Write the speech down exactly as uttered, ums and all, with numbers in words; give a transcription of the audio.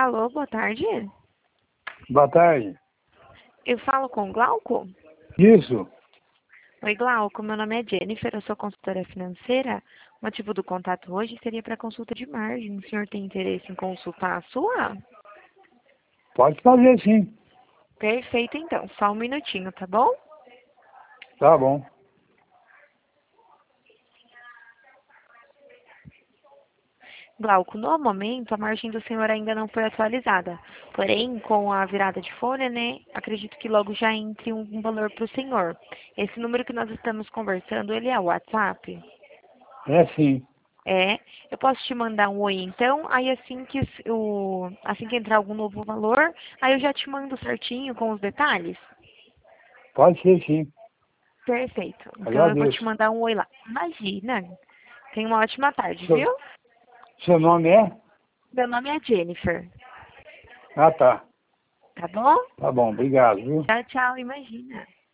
Alô, boa tarde. Boa tarde. Eu falo com o Glauco? Isso. Oi, Glauco, meu nome é Jennifer, eu sou consultora financeira. O motivo do contato hoje seria para consulta de margem. O senhor tem interesse em consultar a sua? Pode fazer sim. Perfeito, então. Só um minutinho, tá bom? Tá bom. Glauco, no momento a margem do senhor ainda não foi atualizada. Porém, com a virada de folha, né, acredito que logo já entre um um valor para o senhor. Esse número que nós estamos conversando, ele é o WhatsApp? É sim. É, eu posso te mandar um oi então, aí assim que s- o assim que entrar algum novo valor, aí eu já te mando certinho com os detalhes. Pode ser sim. Perfeito. Então eu vou te Agradeço. mandar um oi lá. Imagina. Tenha uma ótima tarde, Seu, viu? seu nome é? Meu nome é Jennifer. Ah, tá. Tá bom? Tá bom. Obrigado, viu? Tchau, tchau. Imagina.